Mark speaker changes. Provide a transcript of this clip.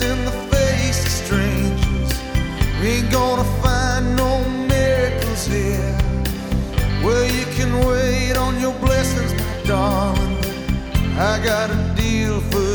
Speaker 1: kindness in the face of strangers. We ain't gonna find no miracles here. Well, you can wait on your blessings, my darling, but I got a deal for